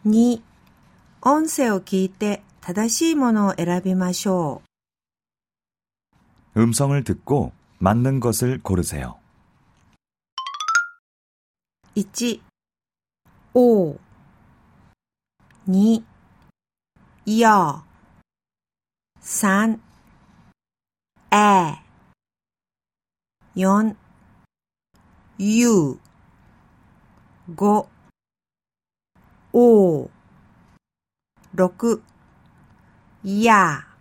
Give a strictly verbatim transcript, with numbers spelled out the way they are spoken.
に、音声を聞いて正しいものを選びましょう。음성을 듣고 맞는 것을 고르세요. 일. 오. 이. 여. 삼. 에. 사. 유. 오. 오. 육. 야.